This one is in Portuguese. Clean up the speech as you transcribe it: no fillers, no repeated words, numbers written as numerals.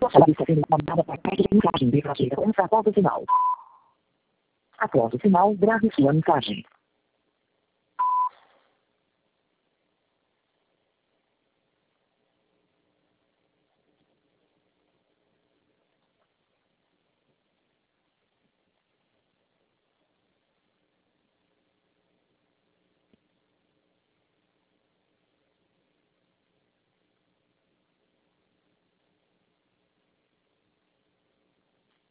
pessoa está sendo mandada para a caixa de mensagem de prazer com essa após o sinal. Após o sinal, grave sua mensagem.